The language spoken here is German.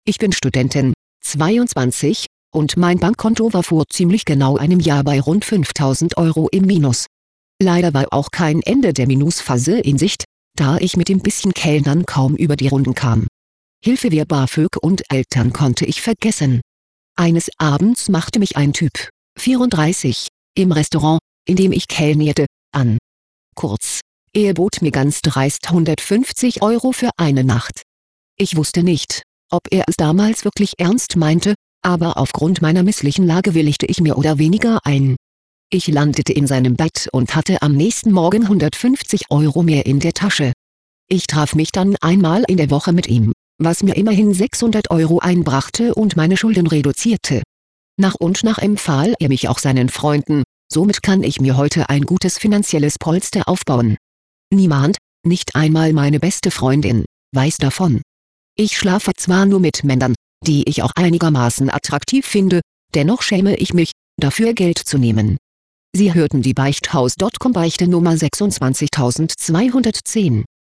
Ich bin Studentin, 22, und mein Bankkonto war vor ziemlich genau einem Jahr bei rund 5.000 € im Minus. Leider war auch kein Ende der Minusphase in Sicht, da ich mit dem bisschen Kellnern kaum über die Runden kam. Hilfe via BAföG und Eltern konnte ich vergessen. Eines Abends machte mich ein Typ, 34, im Restaurant, in dem ich kellnierte, an. Kurz, er bot mir ganz dreist 150 € für eine Nacht. Ich wusste nicht, ob er es damals wirklich ernst meinte, aber aufgrund meiner misslichen Lage willigte ich mehr oder weniger ein. Ich landete in seinem Bett und hatte am nächsten Morgen 150 € mehr in der Tasche. Ich traf mich dann einmal in der Woche mit ihm, was mir immerhin 600 € einbrachte und meine Schulden reduzierte. Nach und nach empfahl er mich auch seinen Freunden, somit kann ich mir heute ein gutes finanzielles Polster aufbauen. Niemand, nicht einmal meine beste Freundin, weiß davon. Ich schlafe zwar nur mit Männern, die ich auch einigermaßen attraktiv finde, dennoch schäme ich mich, dafür Geld zu nehmen. Sie hörten die Beichthaus.com Beichte Nummer 26210.